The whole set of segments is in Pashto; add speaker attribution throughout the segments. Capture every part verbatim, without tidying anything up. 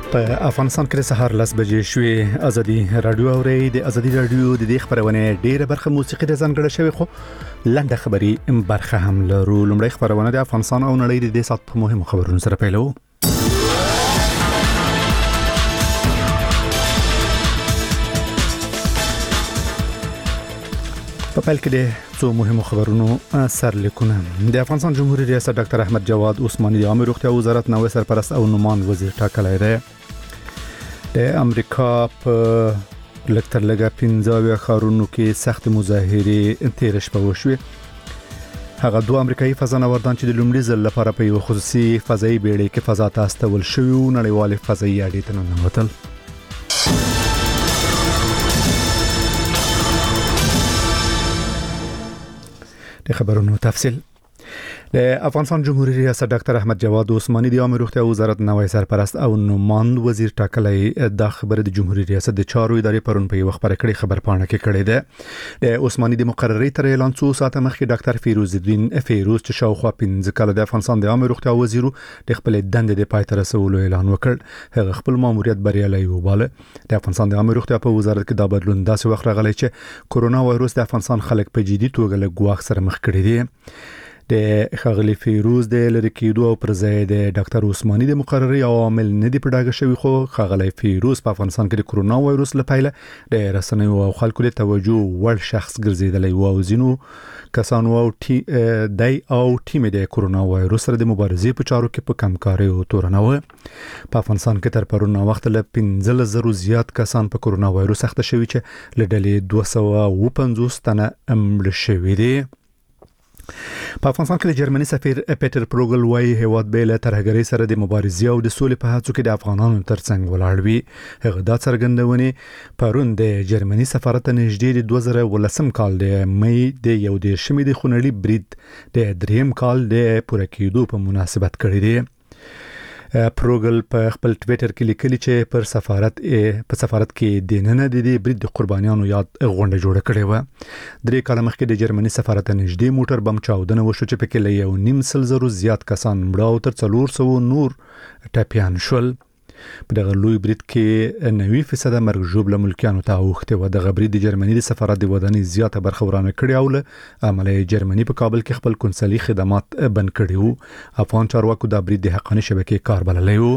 Speaker 1: په افغانستان کې سهار لس بجې شوې. ازادي رادیو اوري د ازادي رادیو د دې خبرونه ډیره برخه موسیقي د ځانګړې شوی خو لنډه خبري برخه هم لرو. لومړی خبرونه د افغانستان او نړۍ د دې سات په مهمو خبرونو سره پیلو. په پیل کې د څو مهمو خبرونو سرلیکونه. د افغانستان جمهوریت ریاست ډاکټر احمد جواد عثماني د عامه روغتیا وزارت نوې سرپرست او نومان وزیر ټاکلی دی. د امریکا په لکتر لګا پنځه خارونو کې سخت مظاهره تیر شپه وشوه. هغه دوه امریکایي فضانوردان چې د لومړي ځل لپاره په یو خصوصي فضایي بیړۍ کې فضا ته استول شوي وو نړیوال فضایي اډې ته ننوتل. د خبرونو تفصیل. د افغانستان جمهوریت ریاست ډاکټر احمد جواد عثماني د عامه روغتیا وزارت نوې سرپرست او نوماند وزیر ټاکلی. د خبر د جمهوریت ریاست د چارو ادارې پرون په یو خبر کړي خبر پاڼه کې کړي ده. د عثماني د مقرري تر اعلان څو ساعت مخکې ډاکټر فیروز الدین فیروز چې شاوخوا پنځه کال د افغانستان د عامه روغتیا وزیر د خپل دندې د پای ته رسولو اعلان وکړ. هغه خپل ماموریت بریالي وباله. د افغانستان د عامه روغتیا په وزارت کې دا بدلون داسې وخت راغلی چې کورونا وایروس د افغانستان خلک په جدي توګه له ګواښ سره مخ کړي دي. د خغلی فیروز د لری کېدو او پر ځای د ډاکټر عثماني د مقرري عوامل نه دی پډاګه شوی خو خغلی فیروز په افغانستان کې د کورونا وایروس لپاره د رسنیو او خلکو د توجه ور شخص ګرځیدلی و او زینو کسانو او ټي دای او ټیم د کورونا وایروس سره د مبارزې په چارو کې په کمکاري او تورنوي. په افغانستان کې تر پرونه وخت له پنځه زره زیات کسان په کورونا وایروس اخته شوي چې له ډلې دوه سوه پنځوس تنه مړه شوي دي. په افغانستان کې د جرمني سفیر پیټر پروګل وايي هیواد به له ترهګرۍ سره د مبارزې او د سولې په هڅو کې د افغانانو ترڅنګ ولاړ وي. هغه دا څرګندونه پرون د جرمني سفارت نږدې د دوه زره ولسم کال د مې د یو دیرشمې د خونړي برید د دریم کال د پوره کېدو په مناسبت کړی دی. پروګل په خپل ټویټر کې لیکلی چې پر سفارت په سفارت کې د نن د دې برید د قربانیانو یاد غونډه جوړه کړې و. درې کال مخکې د جرمني سفارت نږدې موټر بم چاودنه وشو چې پکې له یو نیم سل زرو زیات کسان مړه او تر څلور سوه نور ټپیان شول. په دغه لوی برید کې نوي فیصد مرګ ژوبله ملکیانو ته اوښته و. دغه برید د جرمني د سفارت د ودانۍ زیاته برخه ورانه کړې او له امله جرمني په کابل کې خپل کنسلي خدمات بند کړي وو. افغان چارواکو دا برید د حقاني شبکې کار بللی وو.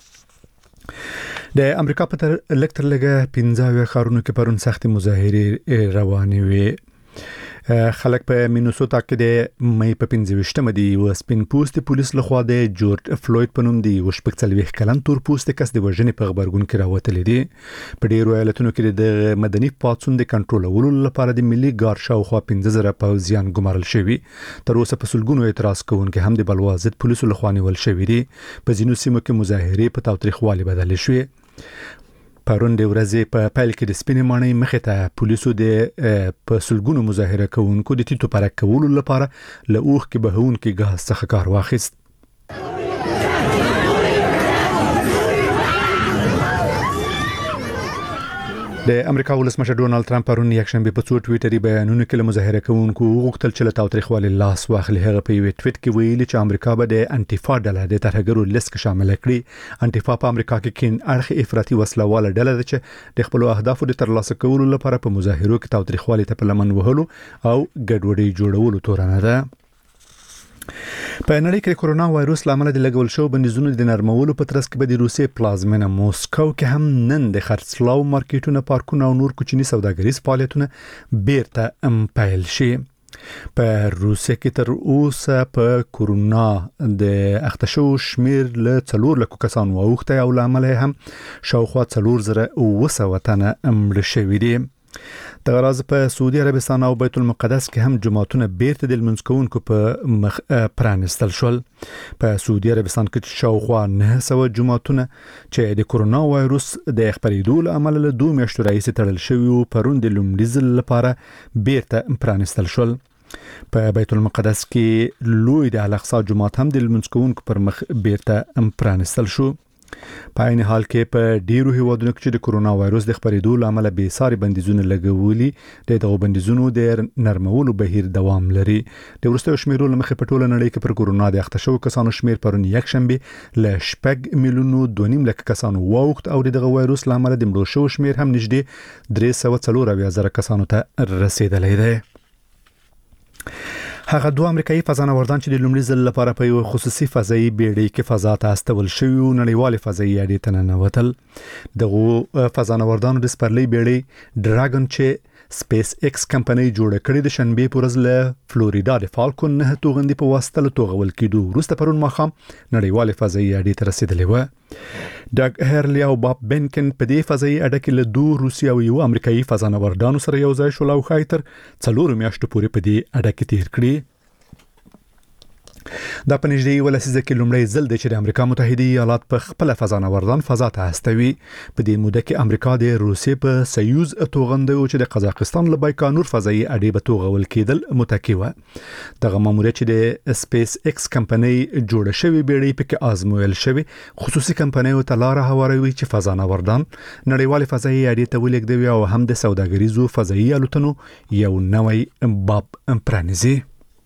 Speaker 1: د امریکا په تر لکتر لګه پنځه خارونو کې پرون سخت مظاهره روانې وي. خلک په مینوسوتا کې د مې په پنځه مې دی و سپین پوسټ پولیس لخوا د جورج فلوید په نوم دی و شپږ څلوېښت کلن تور پوسټ کس د وژنې په خبرګون کې راوتلی دی. په ډیرو ایالتونو کې د مدني پاڅون د کنټرولولو لپاره د ملي ګارد شاوخوا پنځه زره پوځیان ګمارل شوي. تر اوسه په سلګونو اعتراض کوونکي هم د بلوا ضد پولیسو لخوا نیول شوي دي. په ځینو سیمو کې مظاهرې په تاوتریخوالي بدلې شوې. پرون د ورځې په پیل کې د سپینې ماڼۍ مخې ته پولیسو د په سلګونو مظاهره کوونکو د ټیټو پرک کولو لپاره له اوښکې بهونکي ګاز څخه کار واخیست. د امریکا ولسمشر ډونالد ترامپ پرون یکشنبه په څو ټویټري بیانونو کې له مظاهره کوونکو وغوښتل چې له تاوتریخوالي لاس واخلي. هغه په یو ټویټ کې ویلي چې امریکا به د انټیفا ډله د ترهګرو لیست کې شامل کړي. انټیفا په امریکا کې کین اړخ افراطي وسلواله ډله ده چې د خپل اهدافو د ترلاسه کولو لپاره په مظاهرو کې تاوتریخوالي ته په لمن وهلو او ګډوډي جوړولو تورنه ده. په نړۍ کې کورونا وایروس لامل د لګول شو بندیزونو د نرمولو په ترڅ کې به د روسیې پلازمینه موسکو کې هم نن د خرڅلاو مارکیټونو پارکونه او نور کوچني سوداګریز فعالیتونه بیرته پیل شي. په روسیې کې تر اوسه په کورونا د اختشو شمیر له څلور لکو کسانو اوښته او لامل هم شاوخوا څلور زره اوه سوه تنه مړه شوي دي. د غراز په سعودي عربستان او بیت المقدس کې هم جماعتونه بیرته د لمونځ کوونکو په مخ پرانستل شول. په سعودي عربستان کې شاوخوا نه سوه جماعتونه چې د کورونا وایروس د خپرېدو له امله له دوه میاشتو راهیسې تړل شوي وو پرون د لومړي ځل لپاره بیرته پرانستل شول. په بیت المقدس کې لوی د الاقصی جماعت هم د لمونځ کوونکو پر مخ بیرته پرانستل شو. په عین حال کې په ډیرو هیوادونو کې د کورونا وایروس د خپرېدو لامل به ساري بندیزونه لګولي د دغو بندیزونو د نرمولو بهیر دوام لري. د وروستیو شمیرو لمخې په ټوله نړۍ کې پر کورونا د اخته شوو کسانو شمیر پرون یک شنبه ل شپږ میلیونو دوه نیم لک کسانو واوښت او دغه وایروس لامل د مړو شوو شمیر هم نږدې درې سوه څلور اویا زره کسانو ته رسیدلی دی. هغه دوه امریکایي فضانوردان چې د لومړي ځل لپاره په یو خصوصي فضایي بیړۍ کې فضا ته استول شوي نړیوال فضایي اډې ته ننوتل. دغه فضانوردانو د سپرلۍ بیړۍ ډراګن چې سپیس ایکس کمپنۍ جوړه کړې د شنبې په ورځ له فلوریدا د فالکون نه توغندي په واسطه له توغول کېدو وروسته پرون ماښام نړیوال فضایي اډې ته رسیدلې و. ډاګ هرلی او باب بنکن په دې فضایي اډه کې له دوه روسي او یو امریکایي فضانوردانو سره یو ځای شول او ښایي تر څلورو میاشتو پورې په دې اډه کې تیر کړي. دا په نږدې یوه لسیزه کې لومړی ځل دی چې د امریکا متحده ایالات په خپله فضانوردان فضا ته استوي. په دې موده کې امریکا د روسیې په سیوز توغندیو چې د قزاقستان له بایکانور فضایي اډې به توغول کېدل متکي وه. دغه ماموریت چې د سپیس ایکس کمپنۍ جوړه شوې بیړۍ پکې آزمویل شوې خصوصي کمپنیو ته لاره هواروي چې فضانوردان نړیوال فضایي اډې ته ولېږدوي او هم د سوداګریزو فضایي الوتنو یو نوی باب پرانیزي.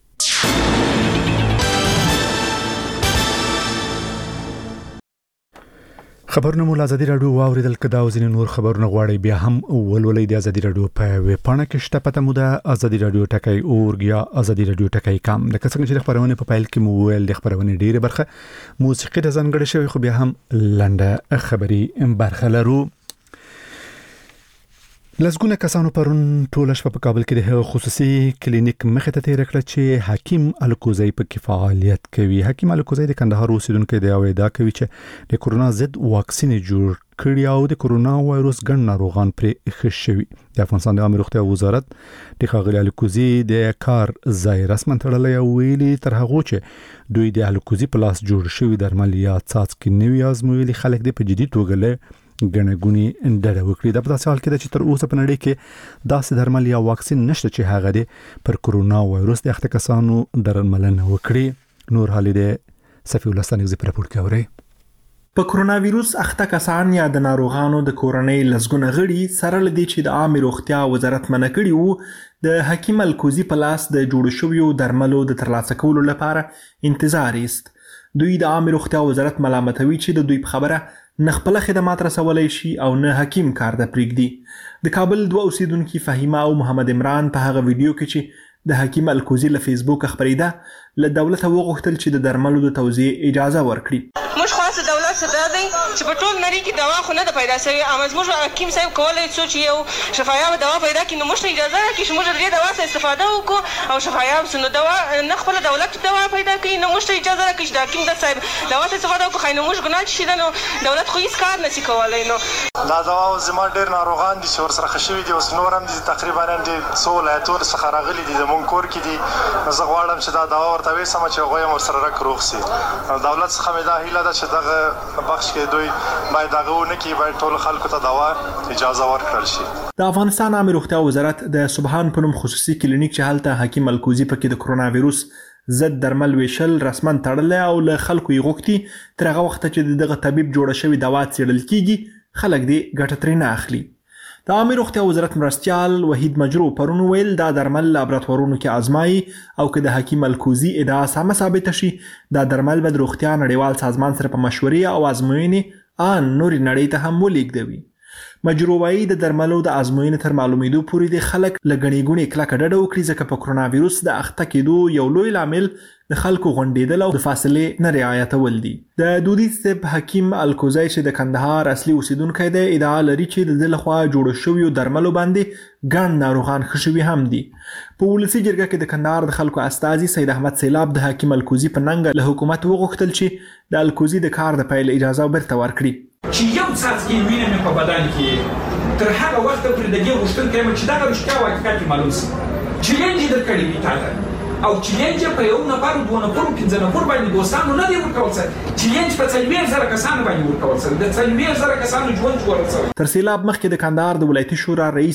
Speaker 1: خبرونه مو ازادي رادیو واوریدل کدا او ځینې نور خبرونه غواړي بیا هم ولولئ د ازادي رادیو په ویب پاڼه کې شته پته مو ده ازادي رادیو ټکی اورګ یا ازادي رادیو ټکی کام. لکه څنګه چې خبرونه په پایل کې مو ویل د خبرونه ډیره برخه موسیقي د ځانګړي شوی خو بیا هم لنډه خبري برخه لرو. لسګونه کسانو پرون ټول شپه په کابل کې د خصوصي کلینیک مخې ته تیر کړ چې حکیم الکوزی په کې فعالیت کوي. حکیم الکوزی د کندهار اوسیدونکو دی او ادعا کوي چې د کورونا ضد واکسین جوړ کړی او د کورونا وایروس ګڼ ناروغان پرې ښه شوي. د افغانستان د عامه روغتیا وزارت د ښاغلي الکوزی د کار ځای رسماً تړلی او ویلي تر هغو چې دوی د الکوزی په لاس جوړ شوي درمل یا څاڅکي نوي ازمویلي خلک د په جدي توګه له ګڼګونی ډډه وکړي. دا په داسې حال کې ده چې تر اوسه په نړۍ کې داسې درمل یا واکسین نشته چې هغه د پر کورونا وایروس د اخته کسانو درملنه وکړي. نور حالې د صفی الله ستانکزی په راپور کې اورئ.
Speaker 2: په کورونا وایروس اخته کسان یا د ناروغانو د کورنۍ لسګونه غړي سره لدی چې د عامه روغتیا وزارت منع کړی وو د حکیم الکوزی په لاس د جوړ شویو درملو د ترلاسه کولو لپاره انتظار است. دوی د عامه روغتیا وزارت ملامتوي چې د دوی په خبره نه خپل خدمات رسولای شي او نه حکیم کار د پریږدي. د کابل دوه اوسیدونکو فهیمه او محمد عمران په هغه ویډیو کې چې د حکیم الکوزی له فیسبوک خبرېده له دولت وغوښتل چې د درملو د توزیع اجازه ورکړي.
Speaker 3: موږ خاصه دولت څخه دی چې په ټول نړۍ کې دوا خو نه ده پیدا شوې. اما زموږ حکیم صاحب کولای شي چې یو شفایاب دوا پیدا کړي نو موږ ته اجازه راکړي چې موږ دې دوا څخه استفاده وکړو او شفایاب سنو دوا نه خپل دولت دوا پیدا کړي نو موږ ته اجازه راکړي چې د حکیم د صاحب دوا څخه استفاده وکړو. خو نو موږ ګناه شي نو دولت خو هیڅ کار نشي کولای. نو
Speaker 4: دا دوا زما ډیر ناروغان دي چې ورسره خښوي دي اوس نور هم دي تقریبا د څو ولایتونو څخه راغلي دي زموږ کور کې دي. زه غواړم چې دا دوا ورته وسم چې هغوی هم ورسره راکروغ شي. دولت څخه مې دا هیله ده چې دغه بخش کې دوی باید دغه ونه کې باید ټول خلکو ته دوا اجازه ورکړل شي.
Speaker 2: د افغانستان عامه روغتیا وزارت د سبحان په نوم خصوصي کلینیک چې هلته حکیم الکوزی پکې د کورونا وایروس ضد درمل ویشل رسما تړلی او له خلکو یې غوښتي تر هغه وخته چې دغه طبيب جوړه شوی دوا څېړل کیږي خلک دې ګټه ترې نه اخلي. د عامه روغتیا وزارت مرستیال وحید مجرو پرون ویل دا درمل لابراتوارونو کې آزمایي او که د حکیم الکوزی ادعا سمه ثابته شي دا درمل به د روغتیا نړیوال سازمان سره په مشورې او ازموینې ان نورې نړۍ ته هم ولېږدوي. مجرو وايي د درملو د ازموینې تر معلومېدو پورې د خلک له ګڼې ګوڼې کلکه ډډه وکړي ځکه په کورونا وایروس د اخته کېدو یو لوی لامل د خلکو غونډېدل او د فاصلې نه رعایتول دي. د دودیز طب حکیم الکوزی چې د کندهار اصلي اوسیدونکی دی ادعا لري چې د ده لخوا جوړو شویو درملو باندې ګڼ ناروغان ښه شوي هم دي. په ولسي جرګه کې د کندهار د خلکو استازي سید احمد سیلاب د حکیم الکوزی په ننګه له حکومت وغوښتل چې د الکوزی د کار د پیل اجازه بیرته ورکړي.
Speaker 5: چې یو څاڅکی وینه مې په بدن کې تر هغه وخته پورې د دې غوښتونکی یم چې دغه رښتیا او حقیقت معلوم شي. چلنج یې درکړی وي تا ته او چلنج په یو نفر دوه نفر پنځه نفر باندې دوستانو نه دی ورکول شوی. چلنج په څلوېښت زره کسانو باندې ورکول شوی. د څلوېښت زره کسانو ژوند ژغورل شوی.
Speaker 2: تر سیلاب مخکې د کندهار د ولایتي شورا رئیس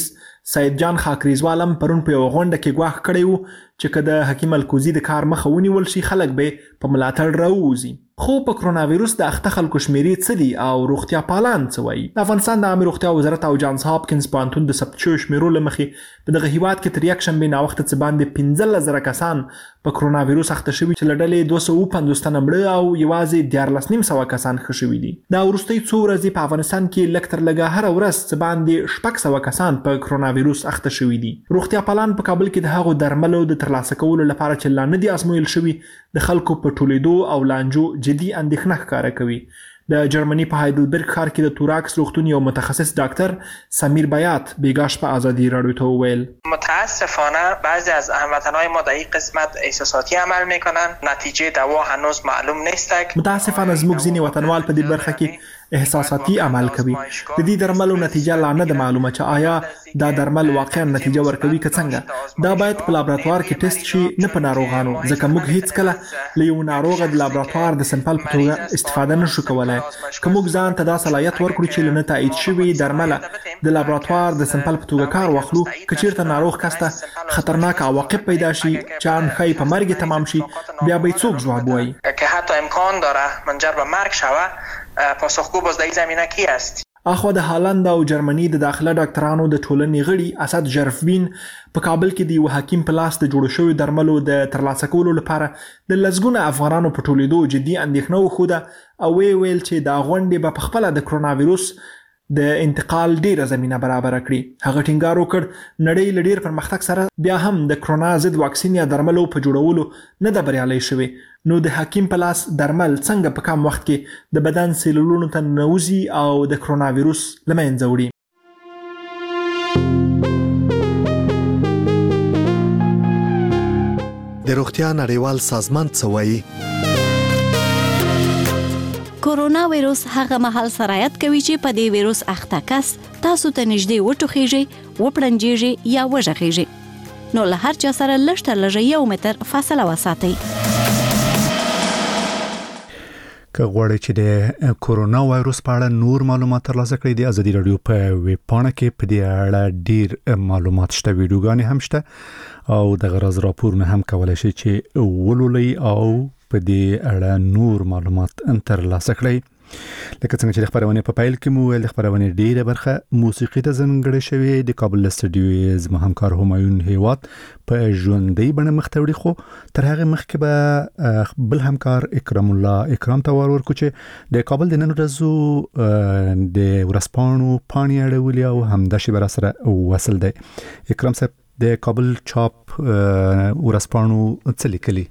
Speaker 2: سید جان خاکریزوال هم پرون په یو غونډه کې ګواښ کړی و چې که د حکیم الکوزي د کار مخه ونیول شي خلک به په ملاتړ راووځي. خو په کرونا وایروس د اخته خلکو شمیرې څه دي او روغتیا پالان څه وایي؟ د افغانستان د عامه روغتیا وزارت او جانز هاپکینز پوهنتون د ثبت شویو شمیرو له مخې په دغه هیواد کې تر یکشنبې ناوخته څه باندې پنځلس زره کسان په کرونا وایروس اخته شوي چې له ډلې دوه سوه اووه پنځوس تنه مړه او یوازې دیارلس نیم سوه کسان ښه شوي دي. دا وروستۍ څو ورځې په افغانستان کې لږ تر لږه هره ورځ څه باندې شپږ سوه کسان په کرونا وایروس اخته شوي دي. روغتیا پالان په کابل کې د هغو درملو د ترلاسه کولو لپاره چې لا نه دي ازمویل شوي د خلکو په ټولیدو او لانجو جدي اندېښنه ښکاره کوي. د جرمني په هایدلبرګ ښار کې د توراکس روغتون یو متخصص ډاکټر سمیر بیات بیگاش په آزادی رادیو ته وویل
Speaker 6: متاسفانه بعضی از هموطنهای ما در این قسمت احساساتی عمل میکنن، نتیجه دوا هنوز معلوم نیست.
Speaker 2: متاسفانه زموږ ځینې وطنوال په دې برخه کې احساساتی عمل کوي. د دې درملو نتیجه لا نه ده معلومه چې آیا دا درمل واقعا نتیجه ورکوي که څنګه. دا باید په لابراتوار کې ټیسټ شي نه په ناروغانو، ځکه موږ هیڅ کله له یو ناروغه د لابراتوار د سمپل په توګه استفاده نشو کولای. که موږ ځان ته دا صلاحیت ورکړو چې له نه تایید شوي درمله د لابراتوار د سمپل په توګه کار واخلو، که چیرته ناروغ کس ته خطرناک عواقب پیدا شي چې ان ښایي په مرګ تمام شي، بیا به څوک ځواب وایي؟
Speaker 6: که حتی امکان داره منجر به مرگ شود، پاسخگو باز در این زمینه کی است؟
Speaker 2: اخوا د هالند او جرمني د داخله ډاکټرانو د ټولنې غړي اسد جرفبین په کابل کې د یو حکیم په لاس د جوړ شویو درملو د ترلاسه کولو لپاره د لسګونه افغانانو په ټولیدو جدي اندېښنه وښوده او ویې ویل چې دا غونډې به پخپله د کرونا وایروس د انتقال ډیره زمینه برابره کړي. هغه ټینګار وکړ نړۍ له ډیر پرمختګ سره بیا هم د کرونا ضد واکسین یا درملو په جوړولو نه ده بریالۍ شوې، نو د حکیم په لاس درمل څنګه په کم وخت کې د بدن سیلولونو ته ننوځي او د کرونا وایروس له منځه وړي.
Speaker 7: د روغتیا نړیوال سازمان څه وایي؟
Speaker 8: کورونا وایروس هغه مهال سرایت کوي چې په دې وایروس اخته کس تاسو ته نږدې وټوخیږي، وپړنجیږي یا وژغیږي، نو له هر چا سره لږ تر لږه یو متر فاصله وساتئ.
Speaker 1: که غواړئ چې د کورونا وایروس په اړه نور معلومات ترلاسه کړئ، د ازادي رادیو په ویب پاڼه کې په دې اړه ډیر معلومات شته، ویډیوګانې هم شته او د غرض راپورونه هم کولای شئ چې ولولئ او په دې اړه نور معلومات ترلاسه کړئ. لکه څنګه چې د خبرونې په پیل کې مو ویل، د خبرونې ډیره برخه موسیقي ته ځانګړې شوې. د کابل استډیو زما همکار همایون هیواد په ژوندۍ بڼه مخ ته وړي، خو تر هغه مخکې به بل همکار اکرام الله اکرام ته ور ورکو چې د کابل د نن ورځو د ورځپاڼو پاڼې اړولې او همداسې به راسره وصل دی. اکرام صاحب، د کابل چاپ ورځپاڼو څه لیکلي؟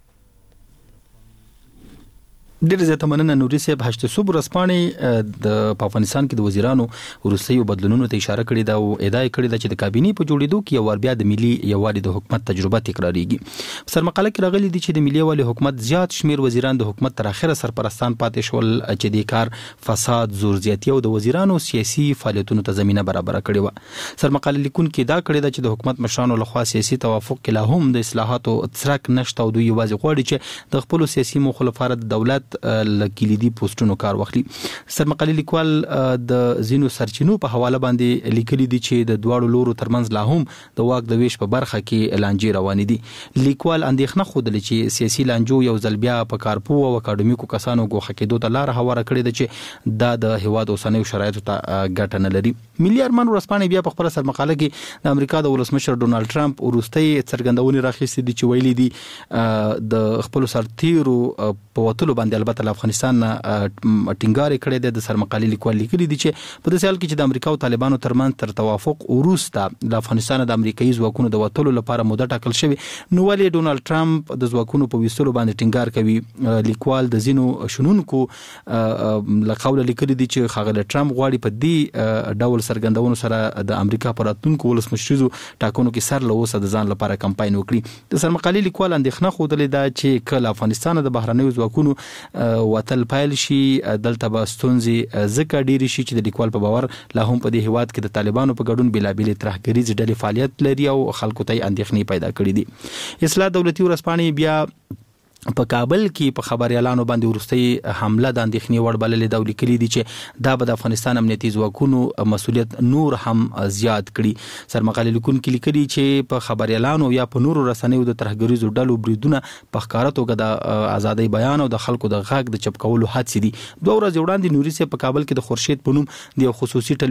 Speaker 9: ډېر زیاته مننه نوري صاحب. هشت صوب ورځپاڼې د افغانستان کې د وزیرانو وروستیو بدلونونو ته اشاره کړې ده او ادعا کړې ده چې د کابینې په جوړېدو کې یو ور بیا د ملي یووالي د حکومت تجربه تکراریږي. سرمقاله کې راغلي دي چې د ملي یووالي حکومت زیات شمیر وزیران د حکومت تر اخره سرپرستان پاتې شول چې د کار فساد، زور زیاتی او د وزیرانو سیاسي فعالیتونو ته زمينه برابر کړې و. سرمقاله لیکونکو دا کړې ده چې د حکومت مشرانو لخوا سیاسي توافق کې لا هم د اصلاحاتو څرک نشته او دوی یوازې غواړي چې د خپل سیاسي موخو لپاره د دولت لکلیدي پوسټونو کار واخلي. سرمقاله لیکوال د زینو سرچینو په حواله باندې لیکلي دي چې د دواړو لورو ترمنځ لا هم د واک د ویش په برخه کې لانجې روانې دي. لیکوال اندېښنه خوده چې سیاسي لانجو یو ځل بیا په کارپو او اکاډمیکو کسانو ګوښه کېدو ته لار هواره کړې ده چې دا د هیواد اوسنیو شرایطو ته ګټه نه لري. ملي ارمان ورځپاڼې بیا په خپله سرمقاله کې د امریکا د ولسمشر ډونالډ ټرمپ وروستۍ څرګندونې راخیستې دي چې ویلي دي د خپلو سرتیرو په وتلو باندې البته افغانستان ټینګار کړی دی. د سرمقالې لیکوال لیکلي دي چې په داسې حال کې چې د امریکا او طالبانو ترمنځ تر توافق وروسته د افغانستان د امریکایي ځواکونو د وتلو لپاره موده ټاکل شوې، نو ولې ډونالډ ټرمپ د ځواکونو په ویستلو باندې ټینګار کوي؟ لیکوال د ځینو شنونکو له قوله لیکلي دي چې ښاغلی ټرمپ غواړي په دې ډول څرګندونو سره د امریکا په راتلونکو ولسمشریزو ټاکنو کې سر له اوسه د ځان لپاره کمپاین وکړي. د سرمقالې لیکوال اندېښنه ښودلې ده چې که له افغانستانه د بهرنیو ځواکونو وتل پیل شي، دلته به ستونزې ځکه ډېرې شي چې د لیکوال په باور لا هم په دې هیواد کې د طالبانو په ګډون بېلابېلې ترهګریزې ډلې فعالیت لري او خلکو ته یې اندېښنې پیدا کړې دي. اصلاح دولتي ورځپاڼې بیا په کابل کې په خبريالانو باندې ورستۍ حمله د اندېښنې وړ بللې دا لیکلي دي چې دا به د افغانستان امنیتي ځواکونو مسولیت نور هم زیات کړي. سرمقاله لیکونکو لیکلي چې په خبريالانو یا په نورو رسنیو د ترهګریزو ډلو بریدونه په ښکاره توګه د ازادي بیان او د خلکو د غږ د چپ کولو هڅې دي. دوه ورځې وړاندې نوري سي په کابل کې د خورشید په نوم د خصوصي